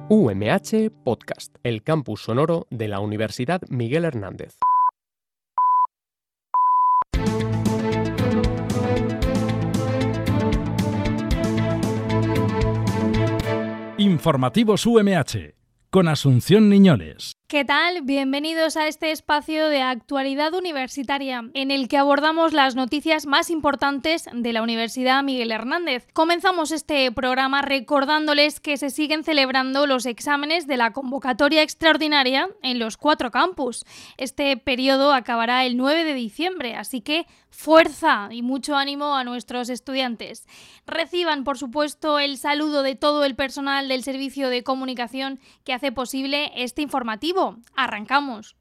UMH Podcast, el campus sonoro de la Universidad Miguel Hernández. Informativos UMH, con Asunción Niñoles. ¿Qué tal? Bienvenidos a este espacio de actualidad universitaria, en el que abordamos las noticias más importantes de la Universidad Miguel Hernández. Comenzamos este programa recordándoles que se siguen celebrando los exámenes de la convocatoria extraordinaria en los 4 campus. Este periodo acabará el 9 de diciembre, así que fuerza y mucho ánimo a nuestros estudiantes. Reciban, por supuesto, el saludo de todo el personal del Servicio de Comunicación que hace posible este informativo. ¡Arrancamos!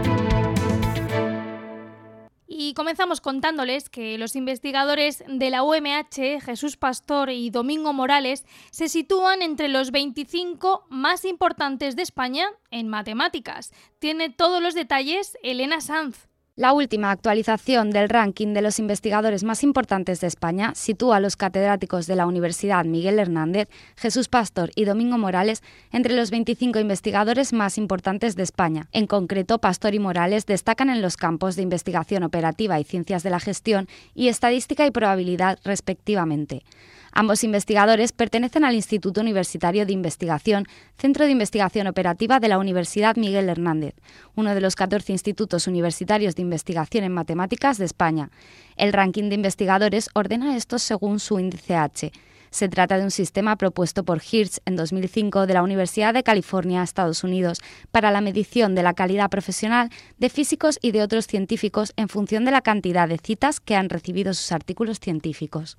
Y comenzamos contándoles que los investigadores de la UMH, Jesús Pastor y Domingo Morales, se sitúan entre los 25 más importantes de España en matemáticas. Tiene todos los detalles Elena Sanz. La última actualización del ranking de los investigadores más importantes de España sitúa a los catedráticos de la Universidad Miguel Hernández, Jesús Pastor y Domingo Morales entre los 25 investigadores más importantes de España. En concreto, Pastor y Morales destacan en los campos de investigación operativa y ciencias de la gestión y estadística y probabilidad, respectivamente. Ambos investigadores pertenecen al Instituto Universitario de Investigación, Centro de Investigación Operativa de la Universidad Miguel Hernández, uno de los 14 institutos universitarios de investigación en matemáticas de España. El ranking de investigadores ordena a estos según su índice H. Se trata de un sistema propuesto por Hirsch en 2005 de la Universidad de California, Estados Unidos, para la medición de la calidad profesional de físicos y de otros científicos en función de la cantidad de citas que han recibido sus artículos científicos.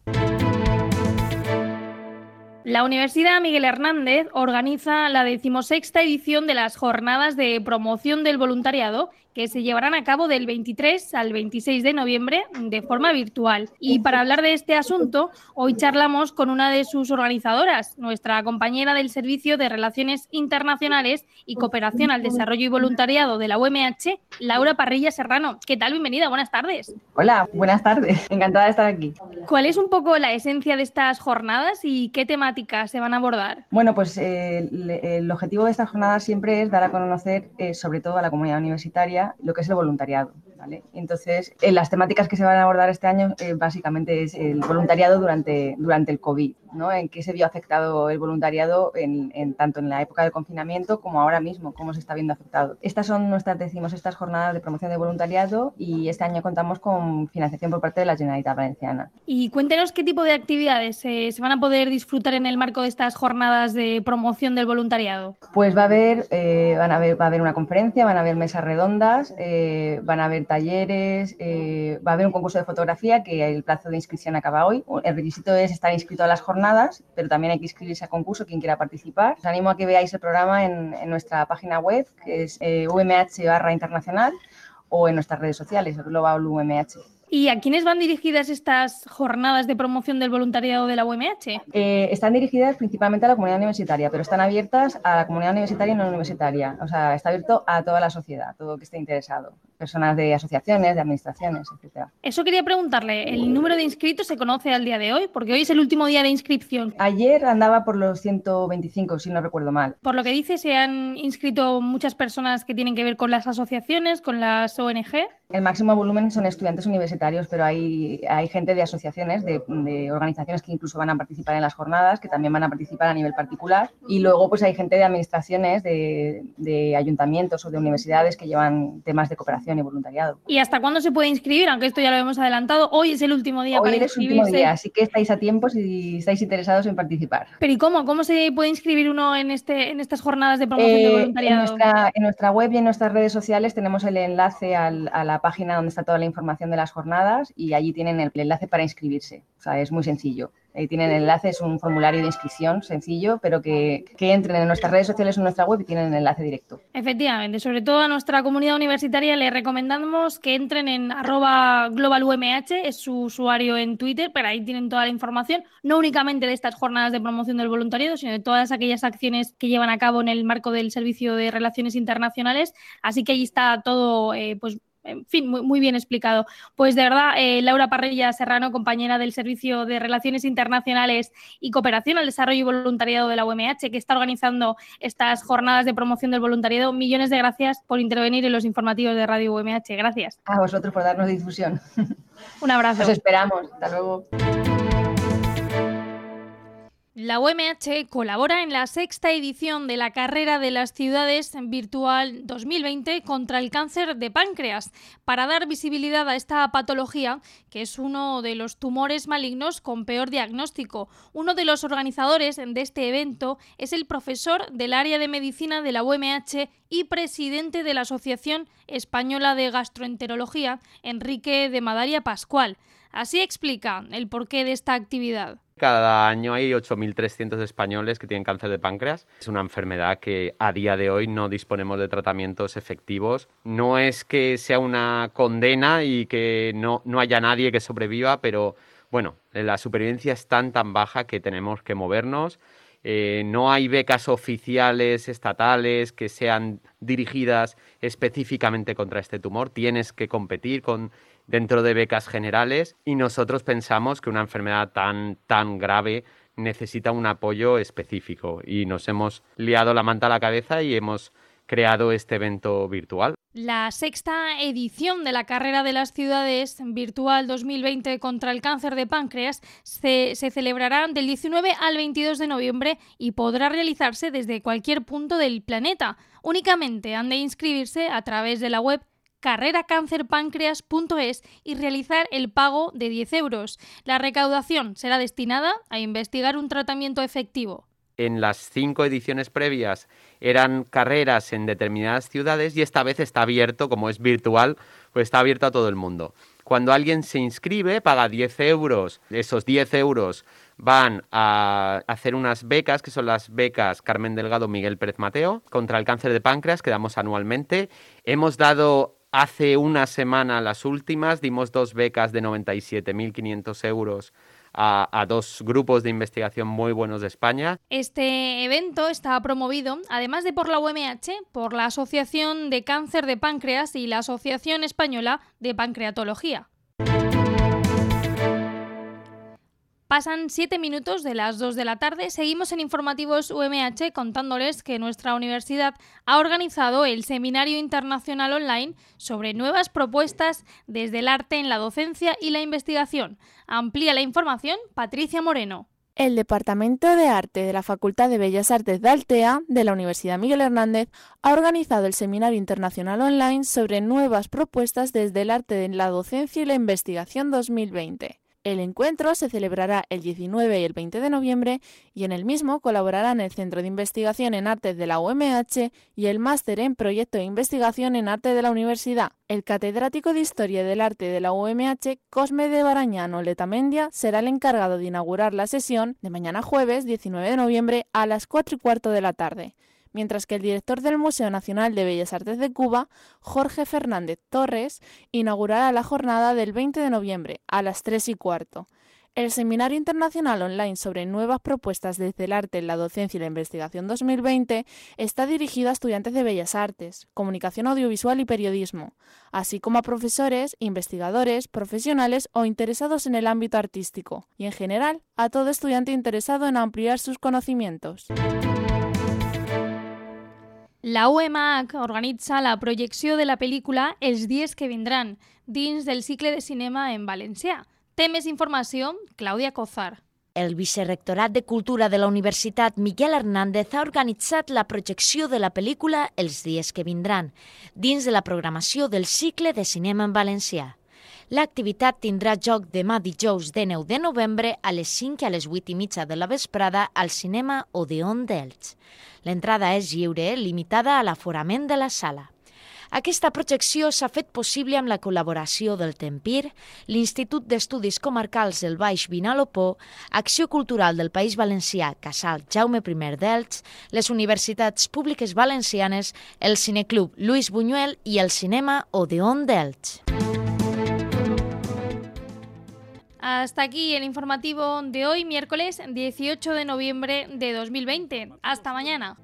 La Universidad Miguel Hernández organiza la 16ª edición de las Jornadas de Promoción del Voluntariado, que se llevarán a cabo del 23 al 26 de noviembre de forma virtual. Y para hablar de este asunto, hoy charlamos con una de sus organizadoras, nuestra compañera del Servicio de Relaciones Internacionales y Cooperación al Desarrollo y Voluntariado de la UMH, Laura Parrilla Serrano. ¿Qué tal? Bienvenida, buenas tardes. Hola, buenas tardes. Encantada de estar aquí. ¿Cuál es un poco la esencia de estas jornadas y qué temáticas se van a abordar? Bueno, pues el objetivo de estas jornadas siempre es dar a conocer, sobre todo a la comunidad universitaria, lo que es el voluntariado, ¿vale? Entonces, las temáticas que se van a abordar este año básicamente es el voluntariado durante el COVID, ¿no? En qué se vio afectado el voluntariado tanto en la época del confinamiento como ahora mismo, cómo se está viendo afectado. Estas son estas jornadas de promoción de voluntariado y este año contamos con financiación por parte de la Generalitat Valenciana. Y cuéntenos qué tipo de actividades se van a poder disfrutar en el marco de estas jornadas de promoción del voluntariado. Pues va a haber una conferencia, van a haber mesas redondas, van a haber talleres, va a haber un concurso de fotografía que el plazo de inscripción acaba hoy. El requisito es estar inscrito a las jornadas, pero también hay que inscribirse a concurso quien quiera participar. Os animo a que veáis el programa en nuestra página web, que es UMH/internacional, o en nuestras redes sociales, Global UMH. ¿Y a quiénes van dirigidas estas jornadas de promoción del voluntariado de la UMH? Están dirigidas principalmente a la comunidad universitaria, pero están abiertas a la comunidad universitaria y no universitaria. O sea, está abierto a toda la sociedad, a todo el que esté interesado. Personas de asociaciones, de administraciones, etc. Eso quería preguntarle, ¿el número de inscritos se conoce al día de hoy? Porque hoy es el último día de inscripción. Ayer andaba por los 125, si no recuerdo mal. Por lo que dice, se han inscrito muchas personas que tienen que ver con las asociaciones, con las ONG. El máximo volumen son estudiantes universitarios, pero hay gente de asociaciones, de organizaciones que incluso van a participar en las jornadas, que también van a participar a nivel particular. Y luego pues hay gente de administraciones, de ayuntamientos o de universidades que llevan temas de cooperación y voluntariado. ¿Y hasta cuándo se puede inscribir? Aunque esto ya lo hemos adelantado, hoy es el último día para inscribirse. Hoy es el último día, así que estáis a tiempo si estáis interesados en participar. ¿Pero y cómo? ¿Cómo se puede inscribir uno en estas jornadas de promoción de voluntariado? En nuestra web y en nuestras redes sociales tenemos el enlace a la página donde está toda la información de las jornadas y allí tienen el enlace para inscribirse. O sea, es muy sencillo. Ahí tienen el enlace, es un formulario de inscripción sencillo, pero que entren en nuestras redes sociales o en nuestra web y tienen el enlace directo. Efectivamente, sobre todo a nuestra comunidad universitaria le recomendamos que entren en @globalumh, es su usuario en Twitter, pero ahí tienen toda la información, no únicamente de estas jornadas de promoción del voluntariado, sino de todas aquellas acciones que llevan a cabo en el marco del Servicio de Relaciones Internacionales, así que ahí está todo pues En fin, muy bien explicado. Pues de verdad, Laura Parrilla Serrano, compañera del Servicio de Relaciones Internacionales y Cooperación al Desarrollo y Voluntariado de la UMH, que está organizando estas jornadas de promoción del voluntariado. Millones de gracias por intervenir en los informativos de Radio UMH. Gracias. A vosotros por darnos difusión. Un abrazo. Os esperamos. Hasta luego. La UMH colabora en la 6ª edición de la Carrera de las Ciudades Virtual 2020 contra el cáncer de páncreas, para dar visibilidad a esta patología, que es uno de los tumores malignos con peor diagnóstico. Uno de los organizadores de este evento es el profesor del área de medicina de la UMH y presidente de la Asociación Española de Gastroenterología, Enrique de Madaria Pascual. Así explica el porqué de esta actividad. Cada año hay 8.300 españoles que tienen cáncer de páncreas. Es una enfermedad que a día de hoy no disponemos de tratamientos efectivos. No es que sea una condena y que no haya nadie que sobreviva, pero bueno, la supervivencia es tan baja que tenemos que movernos. No hay becas oficiales estatales que sean dirigidas específicamente contra este tumor. Tienes que competir dentro de becas generales, y nosotros pensamos que una enfermedad tan grave necesita un apoyo específico, y nos hemos liado la manta a la cabeza y hemos creado este evento virtual. La 6ª edición de la Carrera de las Ciudades Virtual 2020 contra el cáncer de páncreas se celebrará del 19 al 22 de noviembre y podrá realizarse desde cualquier punto del planeta. Únicamente han de inscribirse a través de la web carreracancerpancreas.es y realizar el pago de 10 euros. La recaudación será destinada a investigar un tratamiento efectivo. En las 5 ediciones previas eran carreras en determinadas ciudades, y esta vez está abierto, como es virtual, pues está abierto a todo el mundo. Cuando alguien se inscribe, paga 10 euros. Esos 10 euros van a hacer unas becas, que son las becas Carmen Delgado, Miguel Pérez Mateo, contra el cáncer de páncreas, que damos anualmente. Hemos dado hace una semana las últimas, dimos 2 becas de 97.500 euros a 2 grupos de investigación muy buenos de España. Este evento está promovido, además de por la UMH, por la Asociación de Cáncer de Páncreas y la Asociación Española de Pancreatología. Pasan 7 minutos de las 2 de la tarde. Seguimos en Informativos UMH contándoles que nuestra universidad ha organizado el Seminario Internacional Online sobre nuevas propuestas desde el arte en la docencia y la investigación. Amplía la información Patricia Moreno. El Departamento de Arte de la Facultad de Bellas Artes de Altea, de la Universidad Miguel Hernández, ha organizado el Seminario Internacional Online sobre nuevas propuestas desde el arte en la docencia y la investigación 2020. El encuentro se celebrará el 19 y el 20 de noviembre y en el mismo colaborarán el Centro de Investigación en Artes de la UMH y el Máster en Proyecto de Investigación en Arte de la Universidad. El catedrático de Historia del Arte de la UMH, Cosme de Barañano Letamendia, será el encargado de inaugurar la sesión de mañana jueves 19 de noviembre a las 4:15 de la tarde. Mientras que el director del Museo Nacional de Bellas Artes de Cuba, Jorge Fernández Torres, inaugurará la jornada del 20 de noviembre a las 3:15. El Seminario Internacional Online sobre nuevas propuestas desde el arte en la docencia y la investigación 2020 está dirigido a estudiantes de Bellas Artes, Comunicación Audiovisual y Periodismo, así como a profesores, investigadores, profesionales o interesados en el ámbito artístico, y en general a todo estudiante interesado en ampliar sus conocimientos. La UEMAC organitza la projecció de la pel·lícula Els dies que vindran, dins del cicle de cinema en valencià. Té més informació, Clàudia Cozar. El Vicerrectorat de Cultura de la Universitat Miguel Hernández ha organitzat la projecció de la pel·lícula Els dies que vindran, dins de la programació del cicle de cinema en valencià. L'activitat tindrà lloc demà dijous 19 de novembre a les 5 i a les 8:30 de la vesprada al cinema Odeon d'Elx. L'entrada és lliure, limitada a l'aforament de la sala. Aquesta projecció s'ha fet possible amb la col·laboració del Tempir, l'Institut d'Estudis Comarcals del Baix Vinalopó, Acció Cultural del País Valencià Casal Jaume I d'Elx, les universitats públiques valencianes, el Cineclub Luis Buñuel i el cinema Odeon d'Elx. Hasta aquí el informativo de hoy, miércoles 18 de noviembre de 2020. Hasta mañana.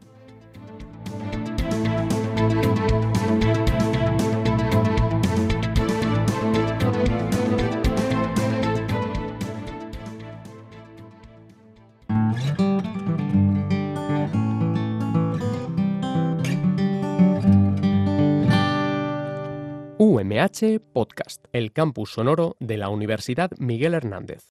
UMH Podcast, el campus sonoro de la Universidad Miguel Hernández.